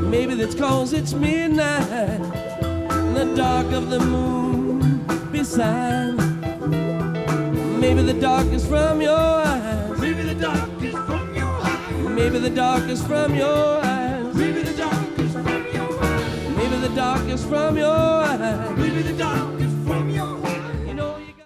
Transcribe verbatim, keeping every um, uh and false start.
Maybe that's 'cause it's midnight, the dark of the moon beside. Maybe the dark is from your eyes. Maybe the dark is from your eyes. Maybe the dark is from your eyes.